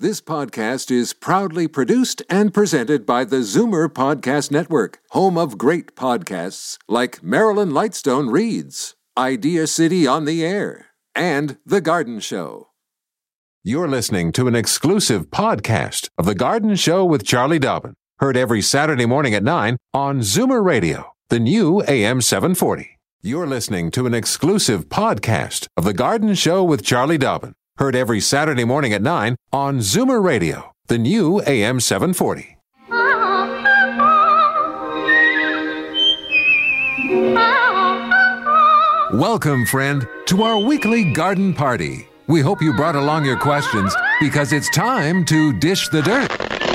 This podcast is proudly produced and presented by the Zoomer Podcast Network, home of great podcasts like Marilyn Lightstone Reads, Idea City on the Air, and The Garden Show. You're listening to an exclusive podcast of The Garden Show with Charlie Dobbin, heard every Saturday morning at 9 on Zoomer Radio, the new AM 740. You're listening to an exclusive podcast of The Garden Show with Charlie Dobbin, heard every Saturday morning at 9 on Zoomer Radio, the new AM 740. Welcome, friend, to our weekly garden party. We hope you brought along your questions because it's time to dish the dirt.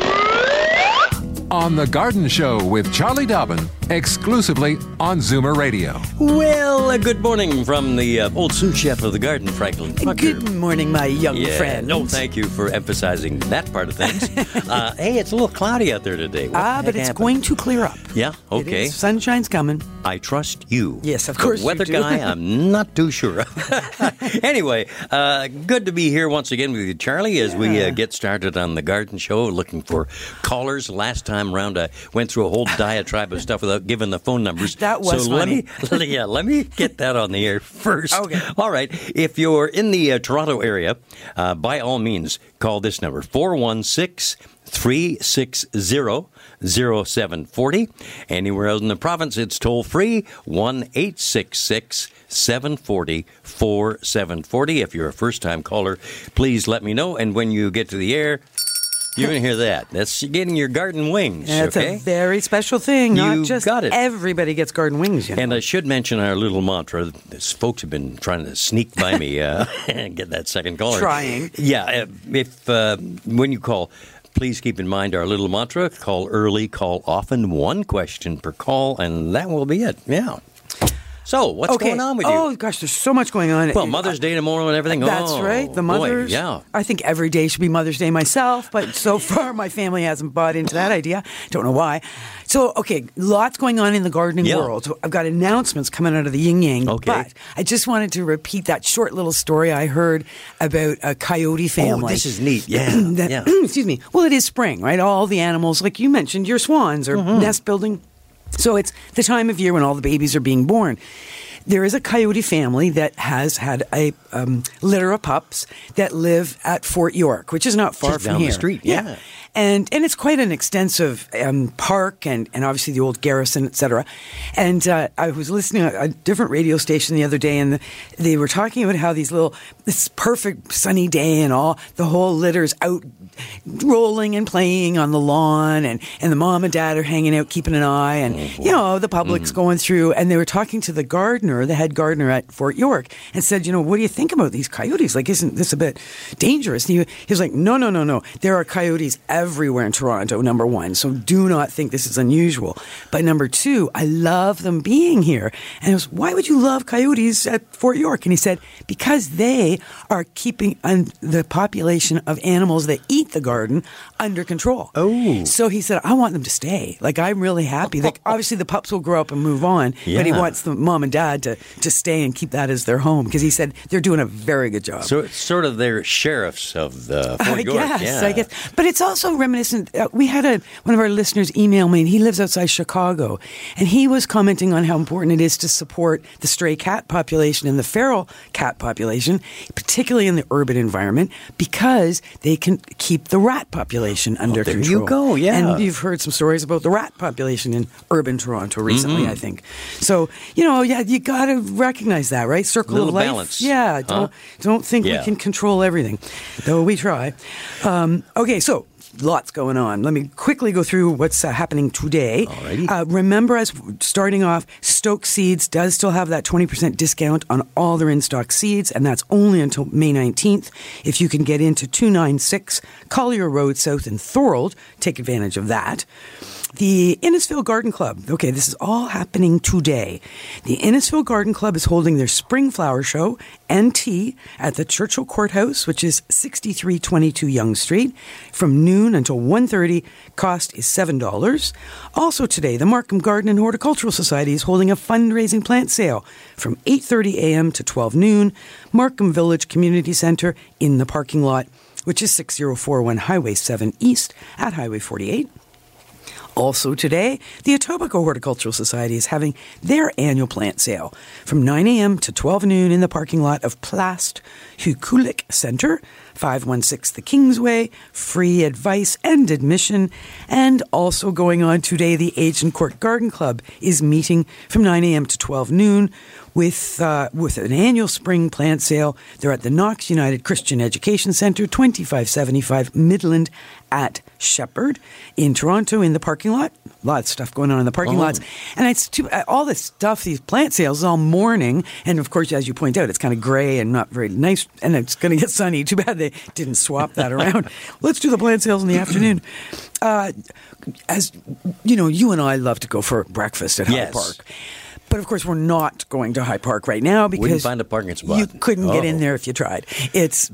On The Garden Show with Charlie Dobbin, exclusively on Zoomer Radio. Well, good morning from the old sous chef of the garden, Franklin Tucker. Good morning, my young friend. No, thank you for emphasizing that part of things. Hey, it's a little cloudy out there today. But it's going to clear up. Yeah, okay. Sunshine's coming. I trust you. Yes, of course the weather you do. guy, I'm not too sure. Anyway, good to be here once again with you, Charlie, as we get started on the garden show, looking for callers. Last time round, I went through a whole diatribe of stuff without giving the phone numbers. That was funny. Let me get that on the air first. Okay. All right. If you're in the Toronto area, by all means, call this number, 416-360-0740. Anywhere else in the province, it's toll-free, 1-866-740-4740. If you're a first-time caller, please let me know. And when you get to the air, you're going to hear that. That's getting your garden wings. That's okay? a very special thing. You Not just got it. Everybody gets garden wings, you know. And I should mention our little mantra. These folks have been trying to sneak by me and get that second caller. Trying. Yeah. When you call, please keep in mind our little mantra. Call early, call often, one question per call, and that will be it. Yeah. So, what's going on with you? Oh, gosh, there's so much going on. Well, Mother's Day tomorrow and everything. That's right. The mothers. Boy, yeah. I think every day should be Mother's Day myself, but so far my family hasn't bought into that idea. Don't know why. So, okay, lots going on in the gardening world. So I've got announcements coming out of the yin-yang. Okay. But I just wanted to repeat that short little story I heard about a coyote family. Oh, this is neat. Yeah. Yeah. Excuse me. Well, it is spring, right? All the animals, like you mentioned, your swans are nest building. So it's the time of year when all the babies are being born. There is a coyote family that has had a litter of pups that live at Fort York, which is not far just from down here. the street, yeah. And it's quite an extensive park and obviously the old garrison, et cetera. And I was listening to a different radio station the other day, and they were talking about how this perfect sunny day and all, the whole litter's out rolling and playing on the lawn, and the mom and dad are hanging out keeping an eye, and the public's going through, and they were talking to the gardener, the head gardener at Fort York, and said, what do you think about these coyotes? Like, isn't this a bit dangerous? And he was like, no. There are coyotes everywhere in Toronto, number one, so do not think this is unusual. But number two, I love them being here. And I was, why would you love coyotes at Fort York? And he said, because they are keeping the population of animals that eat the garden under control. Oh. So he said, I want them to stay. Like, I'm really happy. Like, obviously the pups will grow up and move on, but he wants the mom and dad to stay and keep that as their home, because he said they're doing a very good job. So it's sort of their sheriffs of the Fort York. I guess. But it's also reminiscent. We had one of our listeners email me, and he lives outside Chicago, and he was commenting on how important it is to support the stray cat population and the feral cat population, particularly in the urban environment, because they can keep the rat population under control. There you go, yeah. And you've heard some stories about the rat population in urban Toronto recently, I think. So, you got to recognize that, right? Circle of life. Balance. Yeah, don't think we can control everything, though we try. Okay, so lots going on. Let me quickly go through what's happening today. Remember, as starting off, Stoke Seeds does still have that 20% discount on all their in-stock seeds, and that's only until May 19th. If you can get into 296 Collier Road South in Thorold, take advantage of that. The Innisfil Garden Club. Okay, this is all happening today. The Innisfil Garden Club is holding their Spring Flower Show and Tea at the Churchill Courthouse, which is 6322 Yonge Street, from noon until 1:30. Cost is $7. Also today, the Markham Garden and Horticultural Society is holding a fundraising plant sale from 8:30 a.m. to 12 noon, Markham Village Community Centre in the parking lot. which is 6041 Highway 7 East at Highway 48. Also today, the Etobicoke Horticultural Society is having their annual plant sale from 9 a.m. to 12 noon in the parking lot of Plast Hukulik Centre, 516 The Kingsway. Free advice and admission. And also going on today, the Agincourt Garden Club is meeting from 9 a.m. to 12 noon with an annual spring plant sale. They're at the Knox United Christian Education Centre, 2575 Midland at Shepherd in Toronto in the parking lot. A lot of stuff going on in the parking lots. And it's all this stuff, these plant sales, is all morning. And of course, as you point out, it's kind of gray and not very nice. And it's going to get sunny. Too bad they didn't swap that around. Let's do the plant sales in the afternoon. As you know, you and I love to go for breakfast at Hyde Park. But of course, we're not going to Hyde Park right now because wouldn't find a parking spot. You couldn't get in there if you tried. It's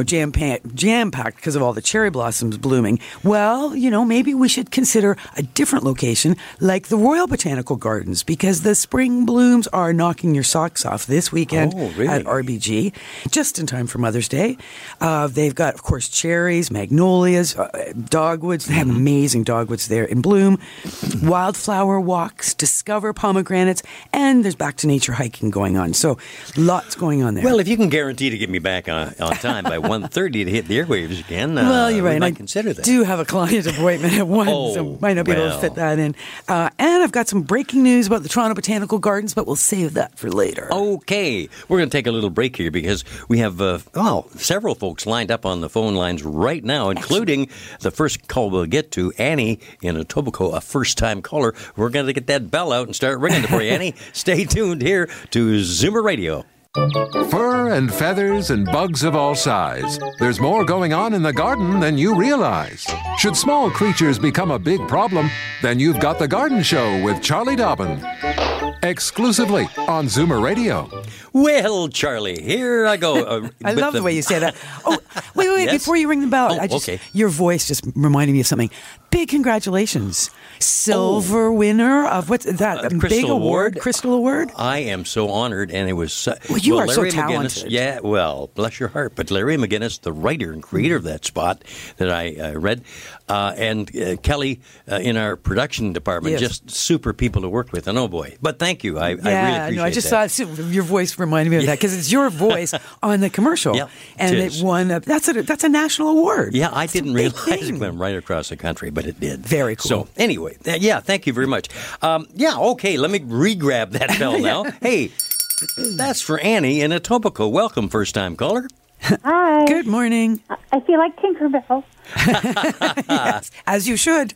jam-packed because of all the cherry blossoms blooming. Well, maybe we should consider a different location like the Royal Botanical Gardens because the spring blooms are knocking your socks off this weekend at RBG, just in time for Mother's Day. They've got, of course, cherries, magnolias, dogwoods. They have amazing dogwoods there in bloom. Wildflower walks, discover pomegranates. And there's back to nature hiking going on. So lots going on there. Well, if you can guarantee to get me back on time by 1:30 to hit the airwaves again, well, you're right. I might consider that. I do have a client appointment at 1, so might not be able to fit that in. And I've got some breaking news about the Toronto Botanical Gardens, but we'll save that for later. Okay. We're going to take a little break here because we have several folks lined up on the phone lines right now, including the first call we'll get to, Annie in Etobicoke, a first-time caller. We're going to get that bell out and start ringing for you, Annie. Stay tuned here to Zoomer Radio. Fur and feathers and bugs of all size. There's more going on in the garden than you realize. Should small creatures become a big problem, then you've got The Garden Show with Charlie Dobbin. Exclusively on Zoomer Radio. Well, Charlie, here I go. I love the way you say that. Oh, wait, yes? Before you ring the bell, your voice just reminded me of something. Big congratulations. Silver winner of what's that? Big award? Crystal Award? I am so honored, and it was... you are Larry so talented. McGinnis, bless your heart. But Larry McGinnis, the writer and creator of that spot that I read, and Kelly in our production department, just super people to work with. And oh boy. But thank you. I really appreciate I just thought your voice reminded me of that because it's your voice on the commercial. Yeah, and it won. That's a national award. Yeah, I didn't realize it went right across the country, but it did. Very cool. So anyway, thank you very much. Okay, let me re-grab that bell now. Hey, that's for Annie in Etobicoke. Welcome, first-time caller. Hi. Good morning. I feel like Tinkerbell. Yes, as you should.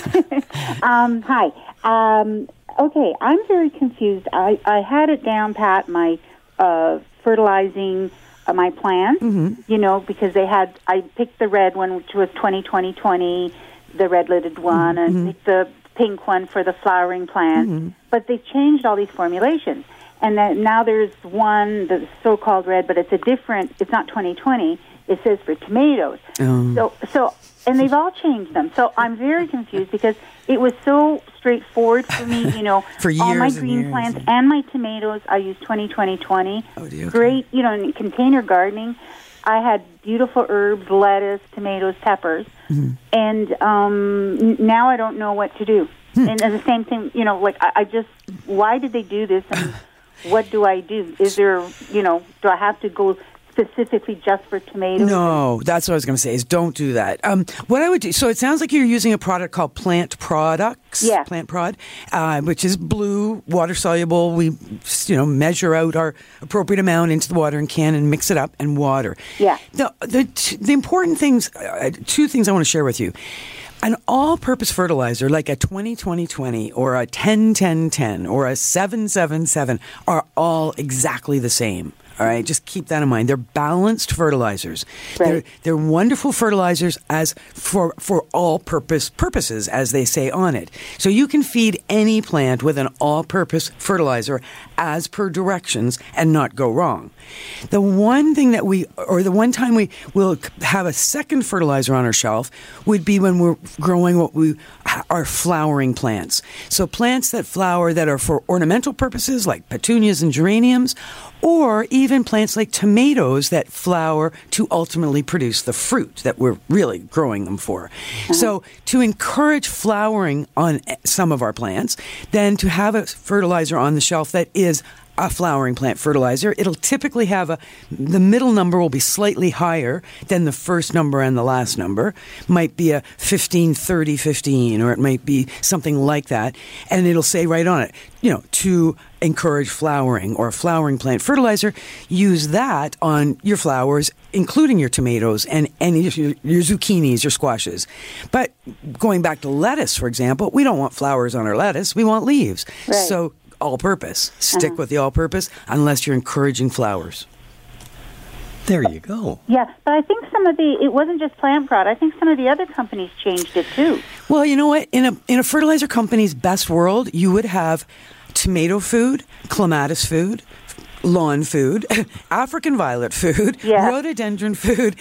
Hi. Okay, I'm very confused. I had it down pat, my fertilizing my plants, because I picked the red one, which was 20-20-20, the red-lidded one, and picked the pink one for the flowering plants. But they changed all these formulations. And then now there's one, the so-called red, but it's it's not 20-20. It says for tomatoes. So, and they've all changed them. So I'm very confused because it was so straightforward for me, for years all my green plants and my tomatoes, I use 20-20-20. Oh, dear. Great, in container gardening. I had beautiful herbs, lettuce, tomatoes, peppers. And now I don't know what to do. And the same thing, I just, why did they do this and what do I do? Is there, do I have to go specifically just for tomatoes? No, that's what I was going to say, is don't do that. What I would do, so it sounds like you're using a product called Plant Products. Yeah. Plant Prod, which is blue, water-soluble. We, measure out our appropriate amount into the watering can and mix it up and water. Yeah. The important things, two things I want to share with you. An all-purpose fertilizer like a 20-20-20 or a 10-10-10 or a 7-7-7 are all exactly the same. All right, just keep that in mind. They're balanced fertilizers. Right. They're wonderful fertilizers as for all purposes, as they say on it. So you can feed any plant with an all-purpose fertilizer as per directions and not go wrong. The one time we will have a second fertilizer on our shelf would be when we're growing what we are flowering plants. So plants that flower that are for ornamental purposes, like petunias and geraniums, or even plants like tomatoes that flower to ultimately produce the fruit that we're really growing them for. So to encourage flowering on some of our plants, then to have a fertilizer on the shelf that is a flowering plant fertilizer. It'll typically have the middle number will be slightly higher than the first number and the last number. Might be a 15, 30, 15, or it might be something like that. And it'll say right on it, to encourage flowering or a flowering plant fertilizer, use that on your flowers, including your tomatoes and your zucchinis, your squashes. But going back to lettuce, for example, we don't want flowers on our lettuce. We want leaves. Right. So all-purpose. Stick with the all-purpose unless you're encouraging flowers. There you go. Yeah, but I think it wasn't just Plant Prod. I think some of the other companies changed it too. Well, you know what? In a fertilizer company's best world, you would have tomato food, clematis food, lawn food, African violet food, rhododendron food,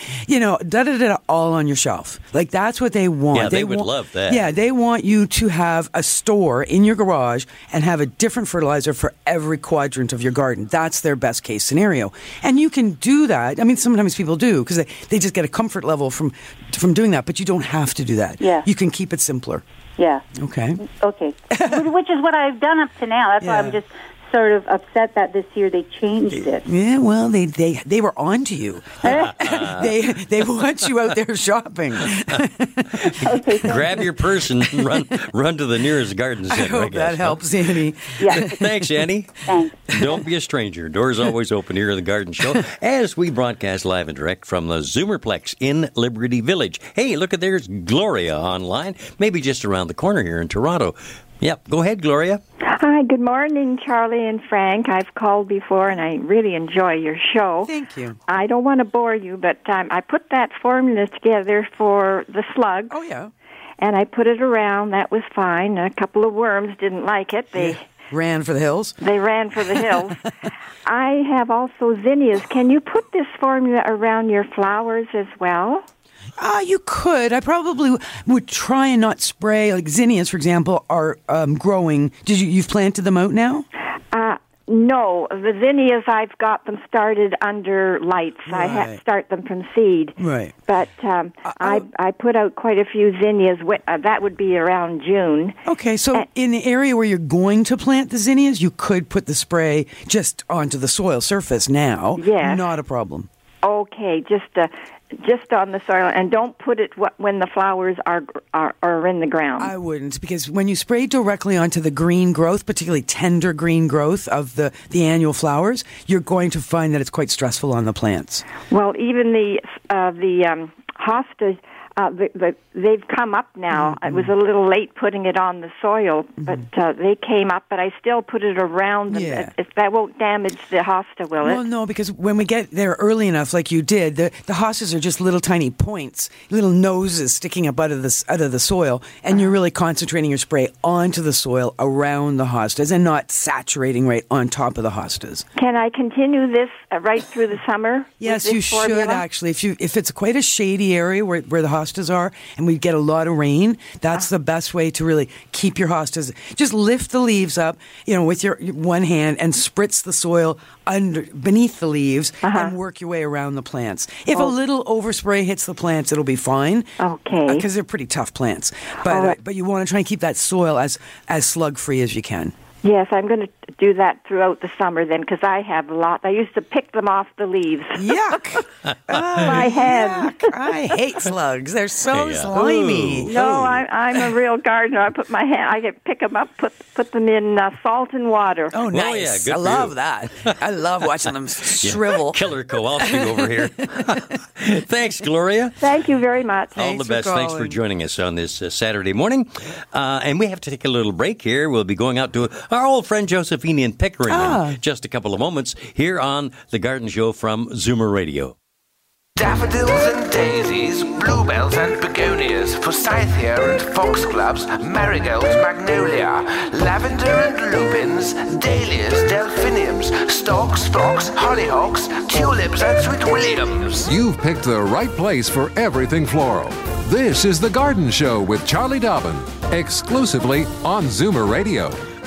all on your shelf. Like, that's what they want. Yeah, they would love that. Yeah, they want you to have a store in your garage and have a different fertilizer for every quadrant of your garden. That's their best case scenario. And you can do that. I mean, sometimes people do because they just get a comfort level from doing that, but you don't have to do that. Yeah. You can keep it simpler. Yeah. Okay. Which is what I've done up to now. That's why I'm just sort of upset that this year they changed it. Yeah, well, they were on to you. They want you out there shopping. Grab your purse and run to the nearest garden center. I hope that helps, Annie. Yeah. Thanks, Annie. Thanks. Don't be a stranger. Doors always open here at the Garden Show as we broadcast live and direct from the Zoomerplex in Liberty Village. Hey, look at there's Gloria online, maybe just around the corner here in Toronto. Yep, go ahead, Gloria. Hi, good morning, Charlie and Frank. I've called before, and I really enjoy your show. Thank you. I don't want to bore you, but I put that formula together for the slug. Oh, yeah. And I put it around. That was fine. A couple of worms didn't like it. They ran for the hills. They ran for the hills. I have also zinnias. Can you put this formula around your flowers as well? You could. I probably would try and not spray. Like zinnias, for example, are growing. You've planted them out now? No. The zinnias, I've got them started under lights. Right. I had to start them from seed. Right. But I put out quite a few zinnias. That would be around June. Okay, so in the area where you're going to plant the zinnias, you could put the spray just onto the soil surface now. Yes. Not a problem. Okay, just on the soil, and don't put it when the flowers are in the ground. I wouldn't, because when you spray directly onto the green growth, particularly tender green growth of the annual flowers, you're going to find that it's quite stressful on the plants. Well, even the hostas, they've come up now. Mm-hmm. I was a little late putting it on the soil, but they came up, but I still put it around them. Yeah. That won't damage the hosta, will it? Well, no, because when we get there early enough, like you did, the hostas are just little tiny points, little noses sticking up out of the soil, and you're really concentrating your spray onto the soil around the hostas and not saturating right on top of the hostas. Can I continue this right through the summer? Yes, you should actually. If it's quite a shady area where the hostas are and we get a lot of rain, that's the best way to really keep your hostas. Just lift the leaves up, with your one hand and spritz the soil beneath the leaves and work your way around the plants. If a little overspray hits the plants, it'll be fine. Okay. Because they're pretty tough plants. But you want to try and keep that soil as slug-free as you can. Yes, I'm going to do that throughout the summer then, because I have a lot. I used to pick them off the leaves. Yuck! My hand. Yuck. I hate slugs. They're so slimy. No, I'm a real gardener. I put my hand. I can pick them up, put them in salt and water. Oh, nice! Good I love that. I love watching them shrivel. Killer Kowalski over here. Thanks, Gloria. Thank you very much. All the best. Thanks for joining us on this Saturday morning. And we have to take a little break here. We'll be going out to our old friend Josephine in Pickering in just a couple of moments here on The Garden Show from Zoomer Radio. Daffodils and daisies, bluebells and begonias, forsythia and foxgloves, marigolds, magnolia, lavender and lupins, dahlias, delphiniums, stalks, phlox, hollyhocks, tulips and sweet williams. You've picked the right place for everything floral. This is The Garden Show with Charlie Dobbin, exclusively on Zoomer Radio.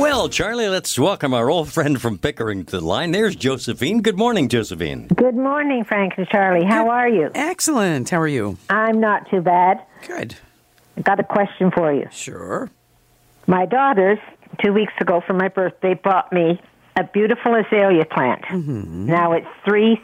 Well, Charlie, let's welcome our old friend from Pickering to the line. There's Josephine. Good morning, Josephine. Good morning, Frank and Charlie. How are you? Excellent. How are you? I'm not too bad. Good. I got a question for you. Sure. My daughters, 2 weeks ago for my birthday, bought me a beautiful azalea plant. Mm-hmm. Now it's three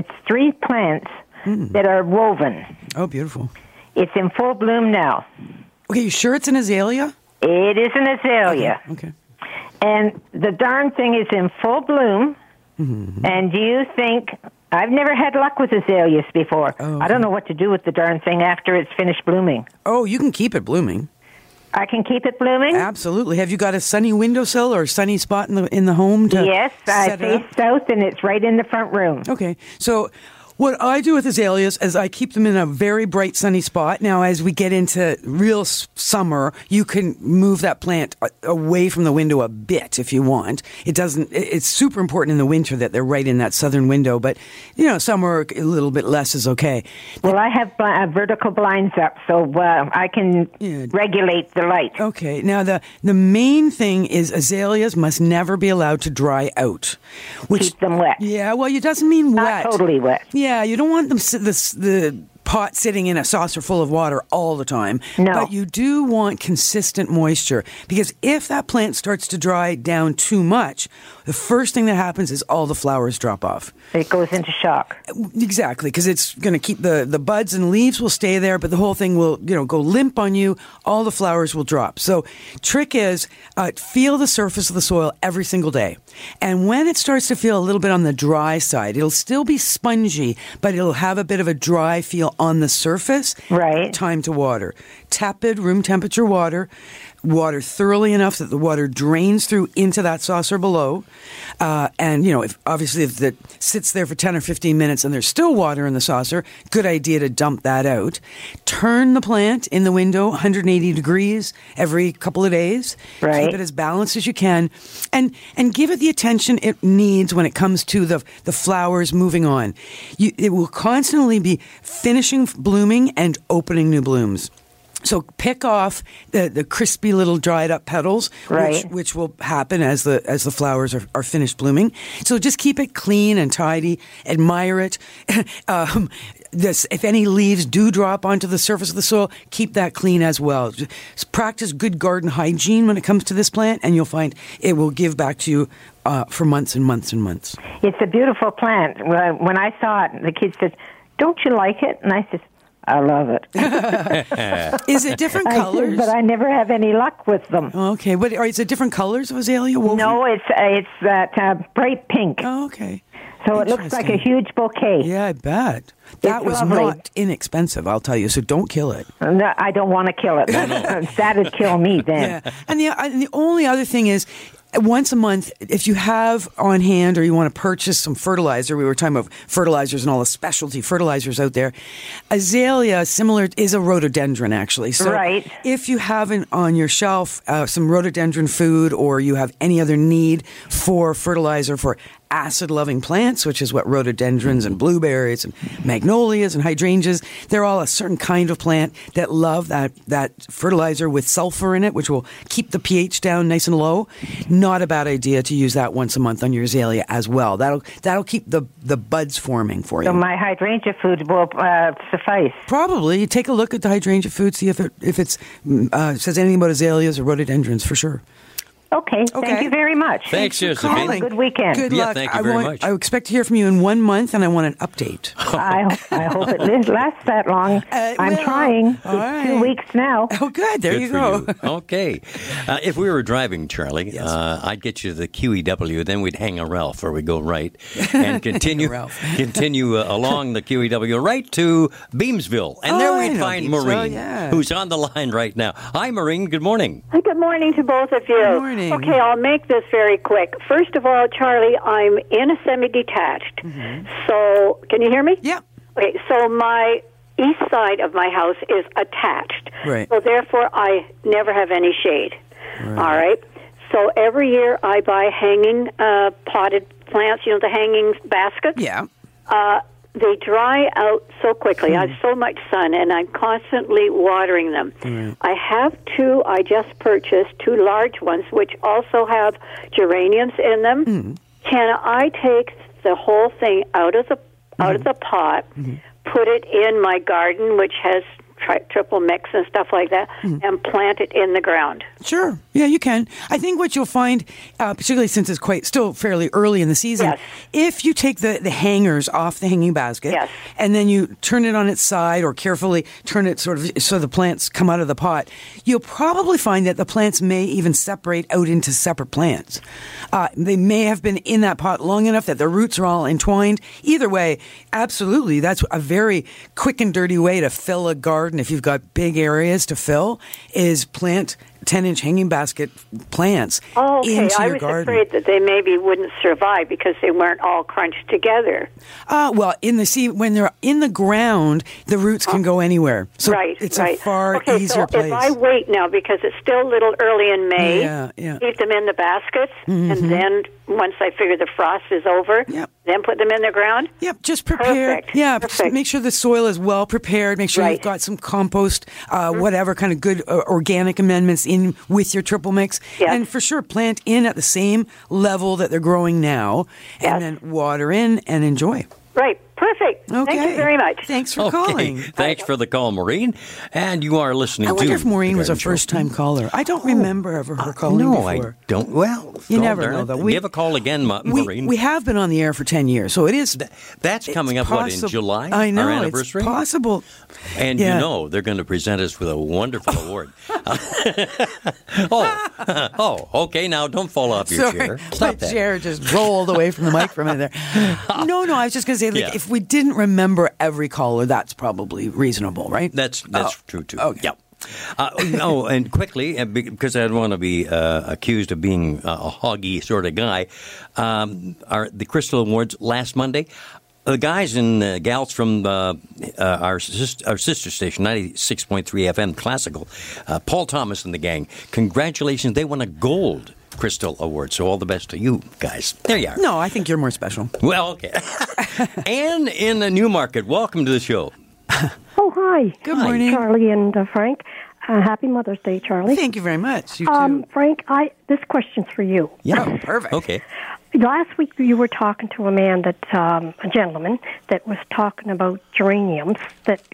plants that are woven. Oh, beautiful. It's in full bloom now. Okay, you sure it's an azalea? It is an azalea. Okay. And the darn thing is in full bloom. Mm-hmm. And do you think... I've never had luck with azaleas before. Oh, okay. I don't know what to do with the darn thing after it's finished blooming. Oh, you can keep it blooming. I can keep it blooming? Absolutely. Have you got a sunny windowsill or a sunny spot in the home to Yes, I set it face up? south, and it's right in the front room. Okay. So what I do with azaleas is I keep them in a very bright sunny spot. Now, as we get into real summer, you can move that plant away from the window a bit if you want. It's super important in the winter that they're right in that southern window, but, summer a little bit less is okay. Well, I have vertical blinds up, so I can regulate the light. Okay. Now, the main thing is azaleas must never be allowed to dry out. Keep them wet. Yeah, well, it doesn't mean wet. Not totally wet. Yeah, you don't want them the pot sitting in a saucer full of water all the time. No. But you do want consistent moisture, because if that plant starts to dry down too much, the first thing that happens is all the flowers drop off. It goes into shock. Exactly, because it's going to keep the buds and leaves will stay there, but the whole thing will go limp on you. All the flowers will drop. So trick is feel the surface of the soil every single day. And when it starts to feel a little bit on the dry side, it'll still be spongy, but it'll have a bit of a dry feel on the surface. Right. Time to water. Tepid, room temperature water. Water thoroughly enough that the water drains through into that saucer below. And, if it sits there for 10 or 15 minutes and there's still water in the saucer, good idea to dump that out. Turn the plant in the window 180 degrees every couple of days. Right. Keep it as balanced as you can. And give it the attention it needs when it comes to the flowers moving on. It will constantly be finishing blooming and opening new blooms. So pick off the crispy little dried up petals, right, which will happen as the flowers are finished blooming. So just keep it clean and tidy. Admire it. If any leaves do drop onto the surface of the soil, keep that clean as well. Just practice good garden hygiene when it comes to this plant, and you'll find it will give back to you for months and months and months. It's a beautiful plant. When I saw it, the kids said, "Don't you like it?" And I said, I love it. Is it different colors? But I never have any luck with them. Okay, but is it different colors of azalea woven? No, it's that bright pink. Oh, okay. So it looks like a huge bouquet. Yeah, I bet. That was lovely. Not inexpensive, I'll tell you, so don't kill it. No, I don't want to kill it. That'd kill me then. Yeah. And the only other thing is, once a month, if you have on hand or you want to purchase some fertilizer, we were talking about fertilizers and all the specialty fertilizers out there. Azalea is a rhododendron, actually. So right. If you have on your shelf some rhododendron food, or you have any other need for fertilizer for acid-loving plants, which is what rhododendrons and blueberries and magnolias and hydrangeas, they're all a certain kind of plant that love that fertilizer with sulfur in it, which will keep the pH down nice and low. Not a bad idea to use that once a month on your azalea as well. That'll keep the buds forming for you. So my hydrangea food will suffice. Probably. You take a look at the hydrangea food, see if it says anything about azaleas or rhododendrons for sure. Okay. Thank you very much. Thanks, Josephine. Have a good weekend. Good luck. Thank you very much. I expect to hear from you in 1 month, and I want an update. I hope it lasts that long. I'm trying. All right. 2 weeks now. Oh, good. There Good you for go. Okay. If we were driving, Charlie, Yes. I'd get you to the QEW, then we'd hang a Ralph where we go right and continue along the QEW right to Beamsville. And there I we'd know find Beamsville, Maureen, yeah. who's on the line right now. Hi, Maureen. Good morning. Hi, good morning to both of you. Good morning. Okay, I'll make this very quick. First of all, Charlie, I'm in a semi-detached. Mm-hmm. So, can you hear me? Yeah. Okay, so my east side of my house is attached. Right. So, therefore, I never have any shade. Right. All right. So, every year I buy hanging potted plants, the hanging baskets. Yeah. they dry out so quickly. I have so much sun, and I'm constantly watering them. I have 2 I just purchased, 2 large ones, which also have geraniums in them. Can I take the whole thing out of the pot, put it in my garden, which has triple mix and stuff like that, and plant it in the ground? Sure. Yeah, you can. I think what you'll find, particularly since it's still fairly early in the season, if you take the hangers off the hanging basket, and then you turn it on its side or carefully turn it sort of so the plants come out of the pot, you'll probably find that the plants may even separate out into separate plants. They may have been in that pot long enough that their roots are all entwined. Either way, absolutely, that's a very quick and dirty way to fill a garden if you've got big areas to fill, is plant 10-inch hanging basket plants into your garden. I was afraid that they maybe wouldn't survive because they weren't all crunched together. Well, when they're in the ground, the roots can go anywhere. So it's a far easier place. If I wait now, because it's still a little early in May, keep them in the baskets, and then once I figure the frost is over, then put them in the ground? Yep, just prepare. Perfect. Yeah, just make sure the soil is well prepared. Make sure you've got some compost, whatever kind of good organic amendments in with your triple mix. And for sure, plant in at the same level that they're growing now, and then water in and enjoy. Right. Perfect. Okay. Thank you very much. Thanks for calling. Thanks for the call, Maureen. And you are listening to... I wonder if Maureen was a first-time caller. I don't remember ever her calling before. No, I don't. Well, you never know, though. Give a call again, Maureen. We have been on the air for 10 years, so it is... That's coming up, in July? I know, our anniversary? It's possible. And you know they're going to present us with a wonderful award. Okay, now don't fall off your chair. Stop that. My chair just rolled away from the mic for a minute there. No, I was just going to say, if we didn't remember every caller, that's probably reasonable, right? That's true, too. Okay. Yep. And quickly, because I don't want to be accused of being a hoggy sort of guy, the Crystal Awards last Monday, the guys and gals from our sister station, 96.3 FM Classical, Paul Thomas and the gang, congratulations, they won a gold Crystal Award. So all the best to you guys. There you are. No, I think you're more special. Well, okay. Anne in the Newmarket, welcome to the show. Oh, hi. Good morning. Charlie and Frank. Happy Mother's Day, Charlie. Thank you very much. You too. Frank, this question's for you. Yeah, perfect. Okay. Last week you were talking to a man a gentleman that was talking about geraniums that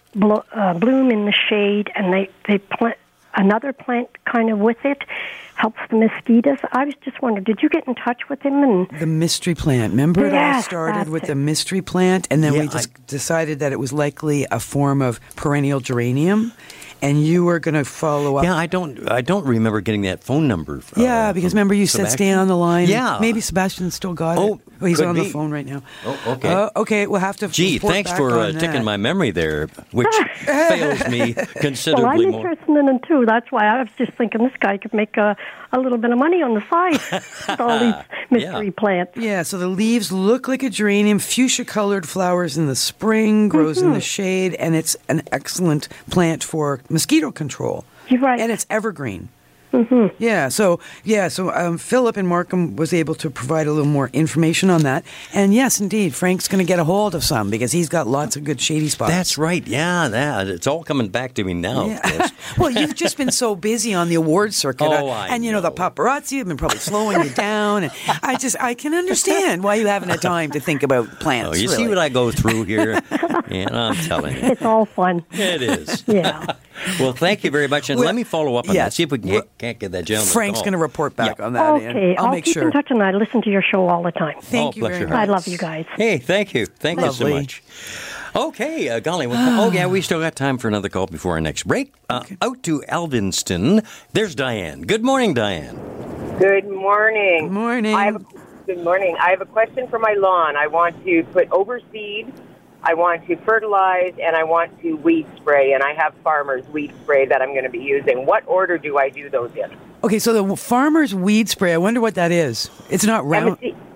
bloom in the shade, and they plant another plant kind of with it, helps the mosquitoes. I was just wondering, did you get in touch with him? The mystery plant. Remember it all started with the mystery plant, and then we just decided that it was likely a form of perennial geranium. And you were going to follow up. Yeah, I don't remember getting that phone number. Because remember you said stay on the line. Yeah. Maybe Sebastian still got it. Oh, he's on the phone right now. Oh, okay. Okay, we'll have to. Gee, thanks for ticking my memory there, which fails me considerably more. Well, I'm interested in them too. That's why I was just thinking this guy could make a little bit of money on the side with all these mystery plants. Yeah, so the leaves look like a geranium, fuchsia-colored flowers in the spring, grows in the shade, and it's an excellent plant for mosquito control. You're right. And it's evergreen. Mm-hmm. Yeah, so Philip in Markham was able to provide a little more information on that. And yes, indeed, Frank's going to get a hold of some because he's got lots of good shady spots. That's right. Yeah, it's all coming back to me now. Yeah. Well, you've just been so busy on the awards circuit. I know. The paparazzi have been probably slowing you down. And I can understand why you haven't had time to think about plants. You see what I go through here? And I'm telling you. It's all fun. It is. Yeah. Well, thank you very much. And let me follow up on that. See if we can't get that gentleman. Frank's going to report back on that. Okay. I'll make keep sure. in touch, and I listen to your show all the time. Thank you very much. I love you guys. Hey, thank you. Thank you so much. Okay, golly. We still got time for another call before our next break. Out to Alvinston. There's Diane. Good morning, Diane. Good morning. Good morning. Good morning. I have a question for my lawn. I want to put overseed, I want to fertilize, and I want to weed spray. And I have Farmer's weed spray that I'm going to be using. What order do I do those in? Okay, so the Farmer's weed spray, I wonder what that is. It's not Roundup.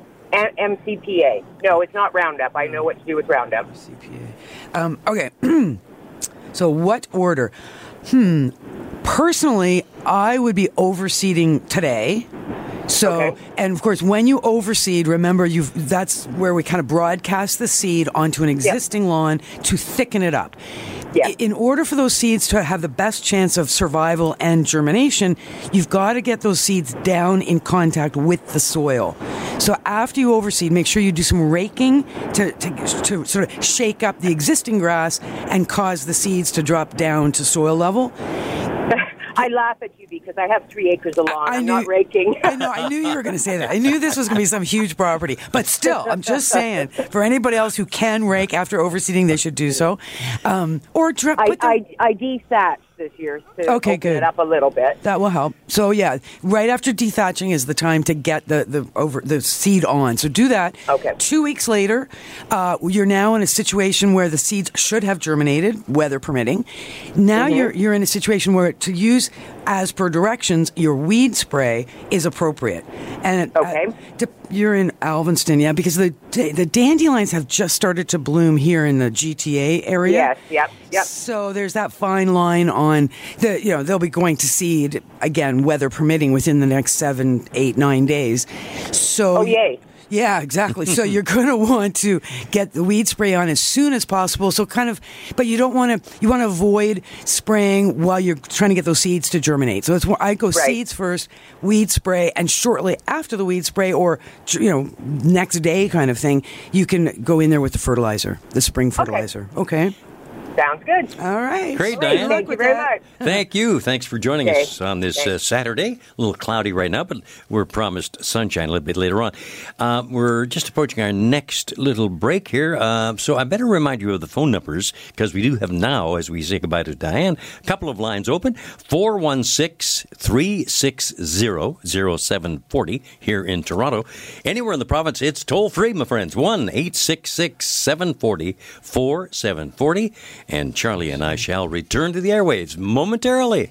MCPA. No, it's not Roundup. I know what to do with Roundup. MCPA. Okay. So what order? Personally, I would be overseeding today. So, and of course, when you overseed, remember that's where we kind of broadcast the seed onto an existing lawn to thicken it up. Yeah. In order for those seeds to have the best chance of survival and germination, you've got to get those seeds down in contact with the soil. So after you overseed, make sure you do some raking to sort of shake up the existing grass and cause the seeds to drop down to soil level. I laugh at you because I have 3 acres of lawn. I'm not raking. I knew you were going to say that. I knew this was going to be some huge property. But still, I'm just saying, for anybody else who can rake after overseeding, they should do so. Or drip. I dethatched this year to open it up a little bit. That will help. So yeah, right after dethatching is the time to get the seed on. So do that. Okay. 2 weeks later, you're now in a situation where the seeds should have germinated, weather permitting. Now you're in a situation where to use as per directions, your weed spray is appropriate. And you're in Alvinston, yeah, because the dandelions have just started to bloom here in the GTA area. Yes, yep. So there's that fine line on they'll be going to seed again, weather permitting, within the next 7, 8, 9 days. So yay. Yeah, exactly. So you're going to want to get the weed spray on as soon as possible. So but you don't want to, you want to avoid spraying while you're trying to get those seeds to germinate. So that's where I go seeds first, weed spray, and shortly after the weed spray or, next day kind of thing, you can go in there with the fertilizer, the spring fertilizer. Okay. Sounds good. All right. Great, Diane. Thank you very much. Thank you. Thanks for joining us on this Saturday. A little cloudy right now, but we're promised sunshine a little bit later on. We're just approaching our next little break here, so I better remind you of the phone numbers, because we do have now, as we say goodbye to Diane, a couple of lines open. 416-360-0740 here in Toronto. Anywhere in the province, it's toll-free, my friends. 1-866-740-4740. And Charlie and I shall return to the airwaves momentarily.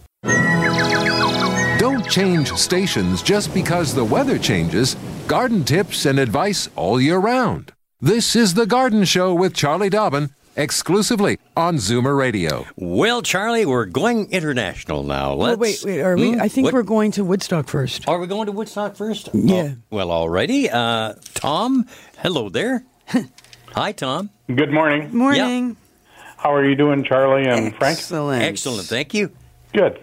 Don't change stations just because the weather changes. Garden tips and advice all year round. This is The Garden Show with Charlie Dobbin, exclusively on Zoomer Radio. Well, Charlie, we're going international now. Let's... Wait, are we? I think we're going to Woodstock first. Are we going to Woodstock first? Yeah. Oh, well, alrighty. Tom, hello there. Hi, Tom. Good morning. Morning. Yeah. How are you doing, Charlie and Frank? Excellent, thank you. Good.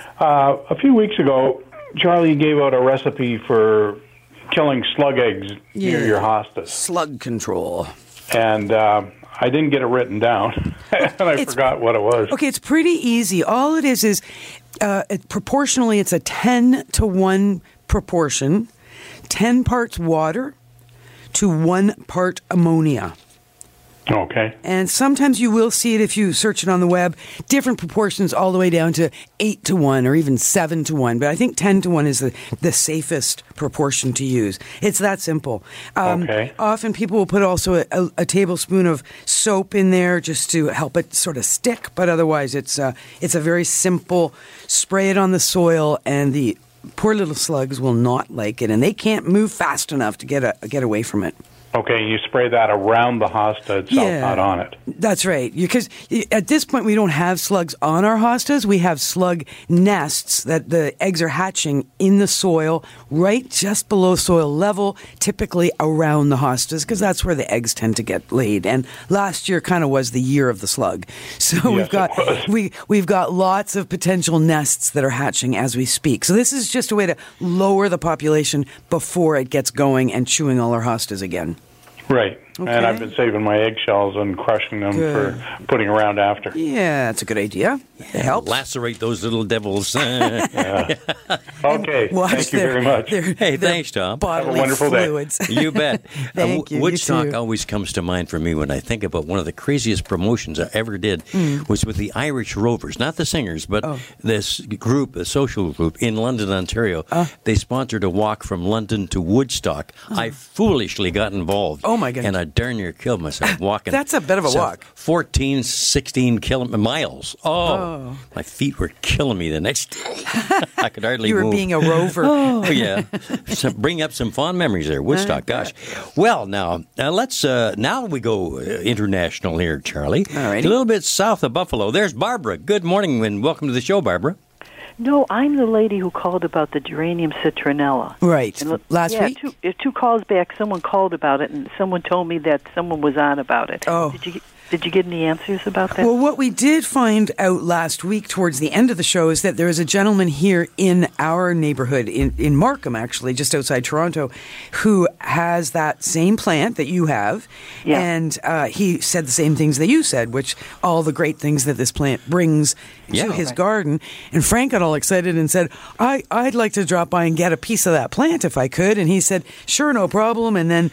A few weeks ago, Charlie gave out a recipe for killing slug eggs near your hostas. Slug control. And I didn't get it written down, and I forgot what it was. Okay, it's pretty easy. All it is proportionally, it's a 10-to-1 proportion, 10 parts water to 1 part ammonia. Okay. And sometimes you will see it if you search it on the web, different proportions all the way down to 8-to-1 or even 7-to-1. But I think 10-to-1 is the safest proportion to use. It's that simple. Okay. Often people will put also a tablespoon of soap in there just to help it sort of stick. But otherwise, it's a very simple, spray it on the soil, and the poor little slugs will not like it. And they can't move fast enough to get away from it. Okay, you spray that around the hosta itself, not on it. That's right. Because at this point, we don't have slugs on our hostas. We have slug nests that the eggs are hatching in the soil, right just below soil level, typically around the hostas, because that's where the eggs tend to get laid. And last year kind of was the year of the slug. So we've got lots of potential nests that are hatching as we speak. So this is just a way to lower the population before it gets going and chewing all our hostas again. Right. Okay. And I've been saving my eggshells and crushing them for putting around after. Yeah, that's a good idea. It helps. Lacerate those little devils. Okay. Thank you very much. Hey, thanks, Tom. Have a wonderful fluids. day. You bet. Thank you. Woodstock always comes to mind for me when I think about one of the craziest promotions I ever did was with the Irish Rovers, not the singers, but this group, a social group in London, Ontario. They sponsored a walk from London to Woodstock. I foolishly got involved. Oh, my goodness. And I darn near killed myself walking. That's a bit of a walk. 14, 16 miles. Oh, my feet were killing me the next day. I could hardly move. You were being a rover. Oh, yeah. Bring up some fond memories there, Woodstock. Gosh. Well, now let's, now we go international here, Charlie. All right. A little bit south of Buffalo. There's Barbara. Good morning and welcome to the show, Barbara. No, I'm the lady who called about the geranium citronella. Right. Last week? Two calls back, someone called about it, and someone told me that someone was on about it. Oh. Did you get any answers about that? Well, what we did find out last week towards the end of the show is that there is a gentleman here in our neighborhood, in Markham, actually, just outside Toronto, who has that same plant that you have. Yeah. And he said the same things that you said, which all the great things that this plant brings to his garden. And Frank got all excited and said, I'd like to drop by and get a piece of that plant if I could. And he said, sure, no problem. And then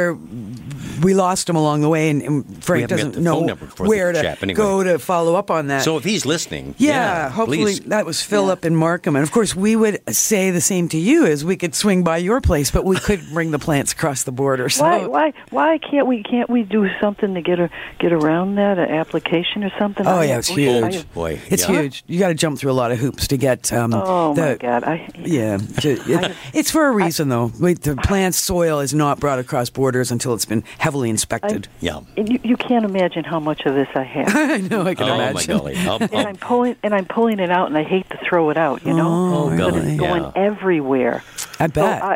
we lost him along the way, and Frank doesn't know where to go to follow up on that. So if he's listening, hopefully please. That was Philip in Markham. And of course, we would say the same to you, as we could swing by your place, but we could bring the plants across the border. So Why can't we do something to get around that, an application or something? Oh yeah, it's huge. Boy, it's huge. You got to jump through a lot of hoops to get. My God! It's for a reason, though. The plant's soil is not brought across borders until it's been heavily inspected. You can't imagine how much of this I have. I know, I can imagine. My golly. And I'm pulling it out, and I hate to throw it out. You know, but it's going everywhere. I bet.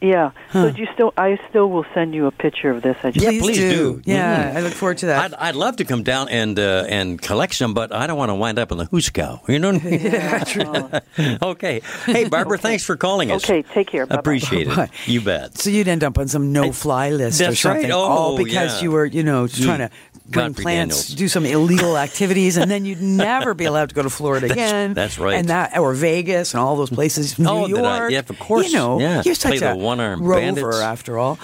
So I still will send you a picture of this. Please do. Yeah, I look forward to that. I'd love to come down and collect some, but I don't want to wind up in the Huskow. You know what I mean? Yeah, true. Okay. Hey, Barbara, thanks for calling us. Okay, take care. Bye-bye. Appreciate it. You bet. So you'd end up on some no-fly list or That's something. right. All because you were, trying to bring plants, do some illegal activities, and then you'd never be allowed to go to Florida again. That's right. And or Vegas and all those places. New York. Yeah, of course. You're such Play a the one-armed rover bandits. after all.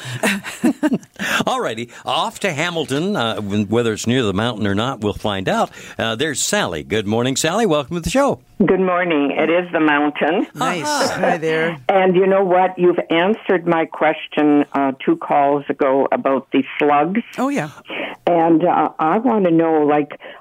All righty. Off to Hamilton. Whether it's near the mountain or not, we'll find out. There's Sally. Good morning, Sally. Welcome to the show. Good morning. It is the mountain. Nice. Hi there. And you know what? You've answered my question 2 calls ago about the slugs. Oh, yeah. And I want to know,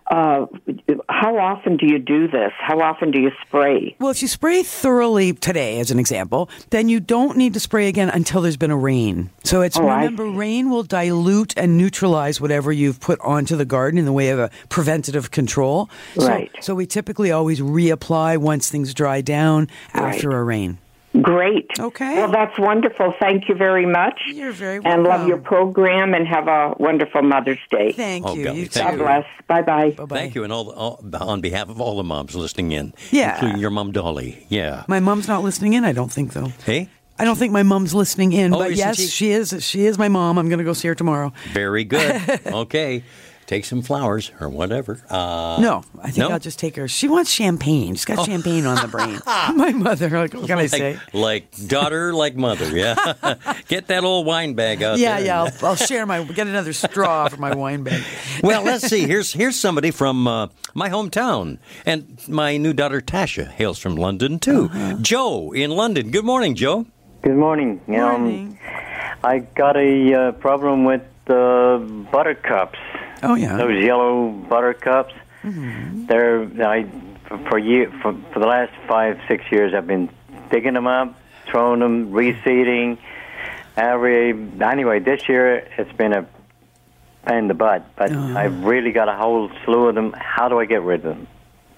how often do you do this? How often do you spray? Well, if you spray thoroughly today, as an example, then you don't need to spray again until there's been a rain. So remember, rain will dilute and neutralize whatever you've put onto the garden in the way of a preventative control. Right. So we typically always reapply once things dry down after a rain. Great. Okay. Well, that's wonderful. Thank you very much. You're very welcome. And love your program, and have a wonderful Mother's Day. Thank you. Golly, God bless. Bye-bye. Bye-bye. Thank you, and on behalf of all the moms listening in, Yeah. including your mom, Dolly. Yeah. My mom's not listening in, I don't think, though. Hey? I don't think my mom's listening in, but isn't yes, she is. She is my mom. I'm going to go see her tomorrow. Very good. Okay. Take some flowers or whatever. No, I think I'll just take her. She wants champagne. She's got champagne on the brain. My mother, what can I say? Like daughter, like mother, yeah. Get that old wine bag out there. Yeah, I'll share get another straw for my wine bag. Well, let's see. Here's somebody from my hometown. And my new daughter, Tasha, hails from London, too. Joe in London. Good morning, Joe. Good morning. Morning. I got a problem with buttercups. Oh yeah, those yellow buttercups. Mm-hmm. For the last 5-6 years, I've been digging them up, throwing them, reseeding. Anyway, this year it's been a pain in the butt, but I've really got a whole slew of them. How do I get rid of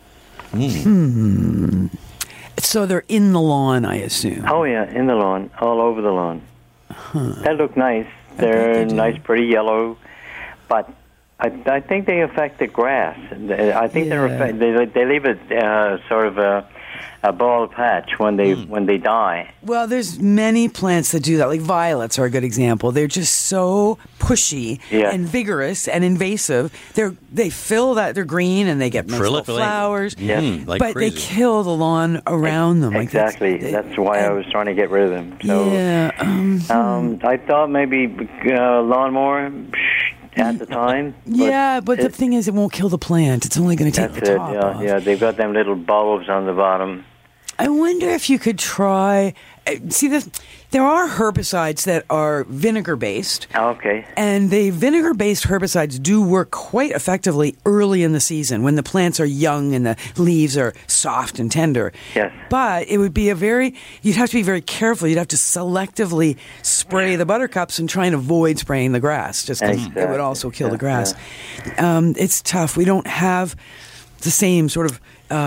them? So they're in the lawn, I assume. Oh yeah, in the lawn, all over the lawn. They look nice. They're nice, pretty yellow, but I think they affect the grass. I think they leave it sort of a bald patch when they die. Well, there's many plants that do that. Like violets are a good example. They're just so pushy and vigorous and invasive. They fill that. They're green and they get nice little flowers. But crazy. They kill the lawn around them. Exactly. That's why I was trying to get rid of them. So, I thought maybe lawnmower at the time. But the thing is, it won't kill the plant. It's only going to take the top off. Yeah, they've got them little bulbs on the bottom. I wonder if you could try. There are herbicides that are vinegar-based. Okay. And the vinegar-based herbicides do work quite effectively early in the season when the plants are young and the leaves are soft and tender. Yes. But it would be you'd have to be very careful. You'd have to selectively spray the buttercups and try and avoid spraying the grass, just because it would also kill the grass. It's tough. We don't have the same sort of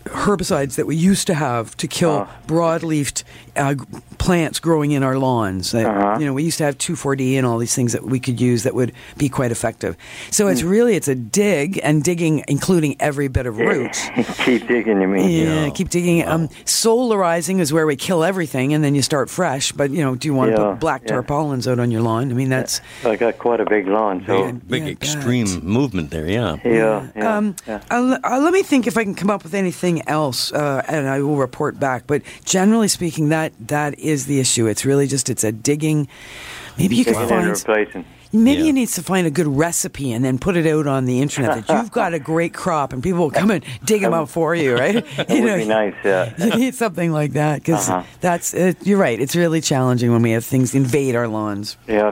herbicides that we used to have to kill broad-leafed plants growing in our lawns. We used to have 2,4-D and all these things that we could use that would be quite effective. So it's a dig, and digging, including every bit of roots. Keep digging, you mean? Yeah, keep digging. Solarizing is where we kill everything and then you start fresh. But, do you want to put black tarpaulins out on your lawn? I mean, that's... I got quite a big lawn, so... Big extreme movement there, Yeah. Let me think if I can come up with anything else, and I will report back. But generally speaking, that is the issue. It's really just, it's a digging. Maybe you could find... Maybe you need to find a good recipe and then put it out on the internet that you've got a great crop and people will come and dig them out for you, right? That would be nice, yeah. You need something like that because you're right. It's really challenging when we have things invade our lawns. Yeah.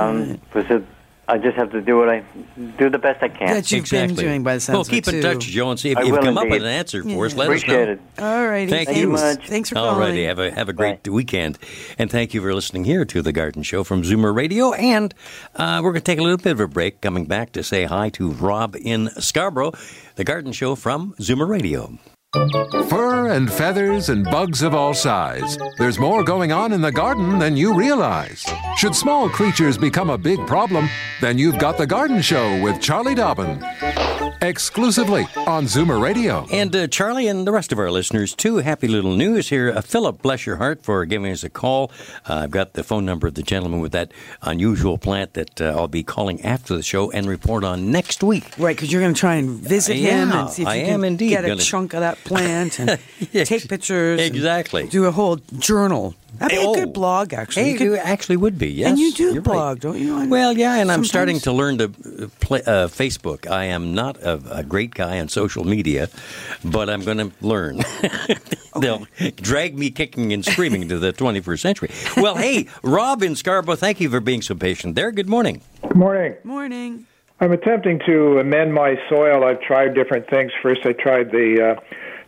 I just have to do the best I can. That you've been doing by the sense of it. Well, keep in touch, Joe, and see if you come up with an answer for us. Let us know. Appreciate it. All righty. Thank you much. Thanks for calling. All righty. Have a great weekend. And thank you for listening here to The Garden Show from Zoomer Radio. And we're going to take a little bit of a break, coming back to say hi to Rob in Scarborough. The Garden Show from Zoomer Radio. Fur and feathers and bugs of all size. There's more going on in the garden than you realize. Should small creatures become a big problem, then you've got The Garden Show with Charlie Dobbin. Exclusively on Zoomer Radio. And Charlie and the rest of our listeners, too, happy little news here. Philip, bless your heart, for giving us a call. I've got the phone number of the gentleman with that unusual plant that I'll be calling after the show and report on next week. Right, because you're going to try and visit him and see if you can get a chunk of that plant and take pictures. Exactly. Do a whole journal. That'd be a good blog, actually. It actually would be, yes. And you do blog, don't you? Well, yeah, and I'm starting to learn to play Facebook. I am not a great guy on social media, but I'm going to learn. They'll drag me kicking and screaming to the 21st century. Well, hey, Rob in Scarborough, thank you for being so patient there. Good morning. Good morning. Morning. I'm attempting to amend my soil. I've tried different things. First, I tried the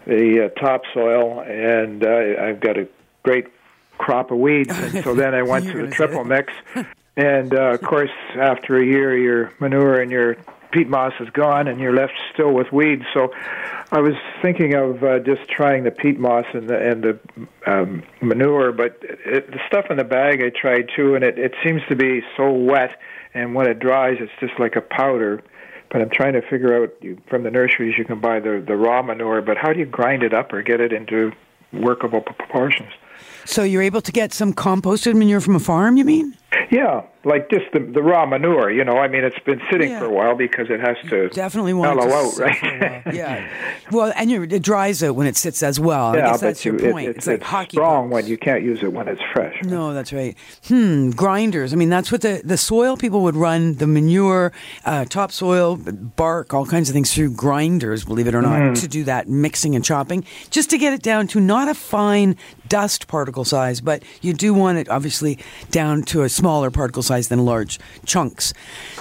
topsoil, and I've got a great crop of weeds, and so then I went to the triple mix, and of course after a year your manure and your peat moss is gone and you're left still with weeds. So I was thinking of just trying the peat moss and the manure, but the stuff in the bag I tried too, and it seems to be so wet, and when it dries it's just like a powder. But I'm trying to figure out, from the nurseries you can buy the raw manure, but how do you grind it up or get it into workable proportions? So you're able to get some composted manure from a farm, you mean? Yeah, like just the raw manure, I mean, it's been sitting for a while because it has to mellow out, right? Yeah. Well, and it dries out when it sits as well. Yeah, I guess that's your point. It's like hockey strong when you can't use it when it's fresh. Right? No, that's right. Grinders. I mean, that's what the soil people would run the manure, topsoil, bark, all kinds of things through grinders, believe it or not, to do that mixing and chopping, just to get it down to not a fine dust particle size, but you do want it obviously down to a smaller particle size than large chunks.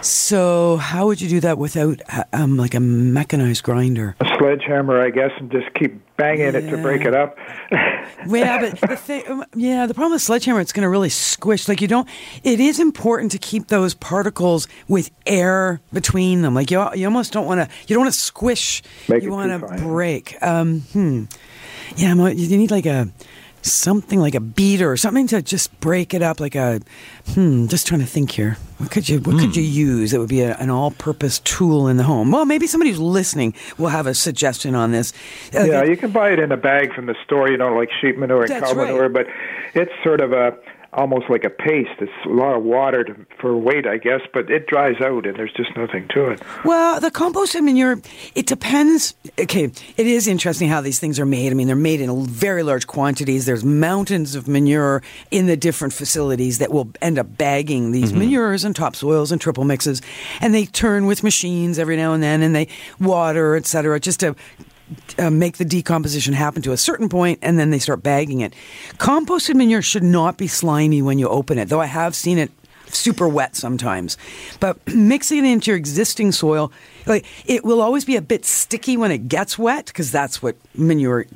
So how would you do that without like a mechanized grinder? A sledgehammer, I guess, and just keep banging it to break it up. Yeah, but the problem with sledgehammer, it's going to really squish. Like it is important to keep those particles with air between them. Like you almost don't want to squish. You want to break. Yeah, you need like something like a beater or something to just break it up, like just trying to think here. What could you use that would be an all-purpose tool in the home? Well, maybe somebody who's listening will have a suggestion on this. Yeah, you can buy it in a bag from the store, like sheep manure and cow manure, but it's sort of almost like a paste. It's a lot of water for weight, I guess, but it dries out and there's just nothing to it. Well, the compost manure, it depends. Okay, it is interesting how these things are made. I mean, they're made in very large quantities. There's mountains of manure in the different facilities that will end up bagging these manures and topsoils and triple mixes, and they turn with machines every now and then, and they water, et cetera, just to make the decomposition happen to a certain point, and then they start bagging it. Composted manure should not be slimy when you open it, though I have seen it super wet sometimes. But mixing it into your existing soil, it will always be a bit sticky when it gets wet, because that's what manure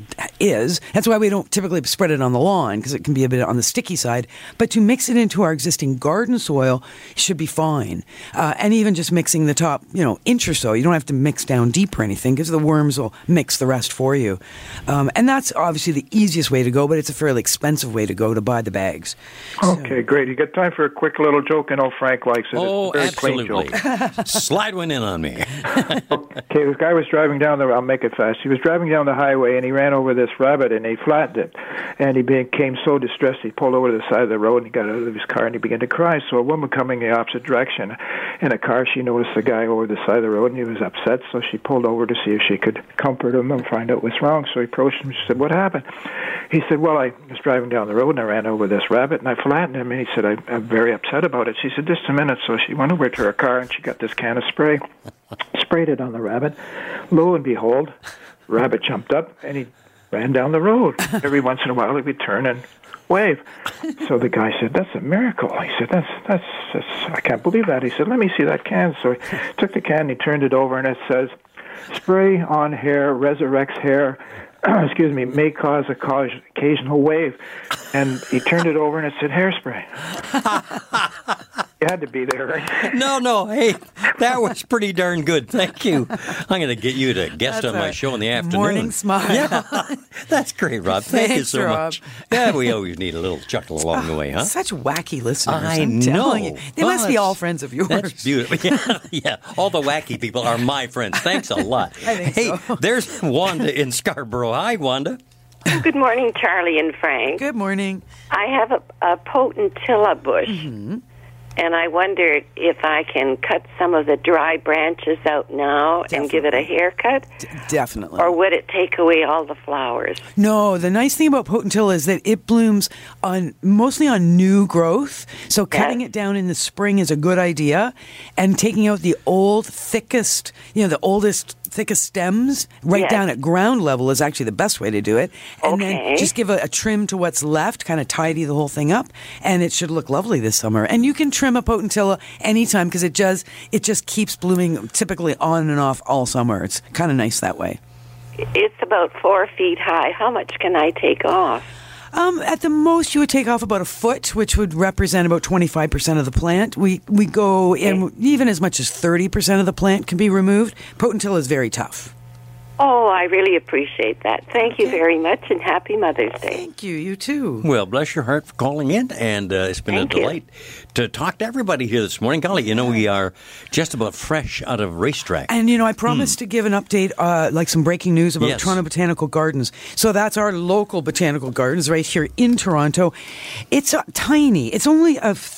is. That's why we don't typically spread it on the lawn, because it can be a bit on the sticky side. But to mix it into our existing garden soil should be fine. And even just mixing the top, inch or so. You don't have to mix down deep or anything, because the worms will mix the rest for you. And that's obviously the easiest way to go, but it's a fairly expensive way to go to buy the bags. Okay, great. You got time for a quick little joke? I know Frank likes it. Oh, it's a very absolutely. Plain joke. Slide one in on me. Okay, this guy was driving down I'll make it fast. He was driving down the highway, and he ran over this rabbit, and he flattened it. And he became so distressed, he pulled over to the side of the road, and he got out of his car, and he began to cry. So a woman coming the opposite direction in a car, she noticed the guy over the side of the road, and he was upset, so she pulled over to see if she could comfort him and find out what's wrong. So he approached him, she said, "What happened?" He said, "Well, I was driving down the road, and I ran over this rabbit, and I flattened him." And he said, I'm very upset about it. She said, "Just a minute." So she went over to her car, and she got this can of spray, sprayed it on the rabbit. Lo and behold, the rabbit jumped up, and he ran down the road. Every once in a while, he would turn and wave. So the guy said, "That's a miracle." He said, that's I can't believe that. He said, "Let me see that can." So he took the can, he turned it over, and it says, "Spray on hair resurrects hair, may cause occasional wave." And he turned it over, and it said hairspray. You had to be there, right? No. Hey, that was pretty darn good. Thank you. I'm going to get you to guest on my show in the afternoon. Morning smile. Yeah, that's great, Rob. Thank you Thanks, so Rob. much. Yeah, we always need a little chuckle along the way, huh? Such wacky listeners. I I'm know. telling you. They must be all friends of yours. That's beautiful. Yeah, all the wacky people are my friends. Thanks a lot. I think hey, so. there's Wanda in Scarborough. Hi, Wanda. Good morning, Charlie and Frank. Good morning. I have a potentilla bush, and I wondered if I can cut some of the dry branches out now and give it a haircut, Definitely. or would it take away all the flowers? No, the nice thing about potentilla is that it blooms mostly on new growth. So cutting it down in the spring is a good idea, and taking out the thickest stems right down at ground level is actually the best way to do it. And then just give a trim to what's left, kind of tidy the whole thing up, and it should look lovely this summer. And you can trim a potentilla anytime, because it just keeps blooming typically on and off all summer. It's kind of nice that way. It's about 4 feet high. How much can I take off? At the most, you would take off about a foot, which would represent about 25% of the plant. We go in even as much as 30% of the plant can be removed. Potentilla is very tough. Oh, I really appreciate that. Thank you very much, and happy Mother's Day. Thank you. You too. Well, bless your heart for calling in, and it's been a delight to talk to everybody here this morning. Golly, we are just about fresh out of racetrack. And, I promised to give an update, like some breaking news about Toronto Botanical Gardens. So that's our local botanical gardens right here in Toronto. It's tiny. It's only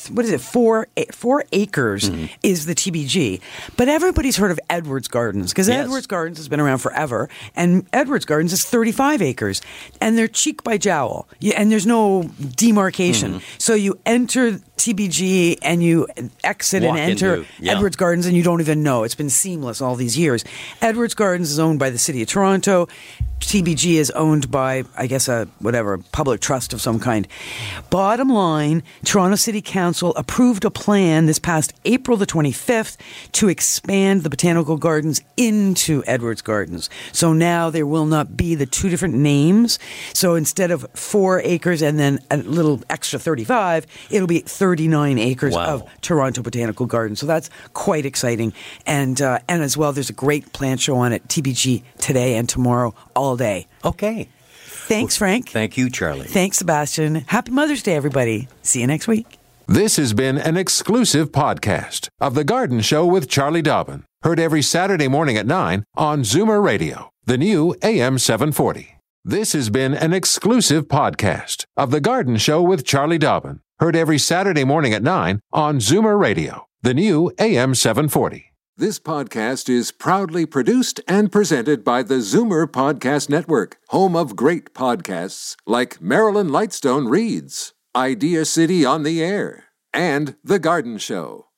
4 acres is the TBG. But everybody's heard of Edwards Gardens, because Edwards Gardens has been around forever. And Edwards Gardens is 35 acres. And they're cheek by jowl. And there's no demarcation. So you enter TBG and you exit and enter Edwards Gardens, and you don't even know. It's been seamless all these years. Edwards Gardens is owned by the City of Toronto. TBG is owned by, I guess, a public trust of some kind. Bottom line, Toronto City Council approved a plan this past April the 25th to expand the botanical gardens into Edwards Gardens. So now there will not be the two different names. So instead of 4 acres and then a little extra 35, it'll be 39 acres of Toronto Botanical Gardens. So that's quite exciting. And as well, there's a great plant show on at TBG today and tomorrow all day. Okay. Thanks, Frank. Thank you, Charlie. Thanks, Sebastian. Happy Mother's Day, everybody. See you next week. This has been an exclusive podcast of The Garden Show with Charlie Dobbin. Heard every Saturday morning at 9 on Zoomer Radio, the new AM 740. This has been an exclusive podcast of The Garden Show with Charlie Dobbin. Heard every Saturday morning at 9 on Zoomer Radio, the new AM 740. This podcast is proudly produced and presented by the Zoomer Podcast Network, home of great podcasts like Marilyn Lightstone Reads, Idea City on the Air, and The Garden Show.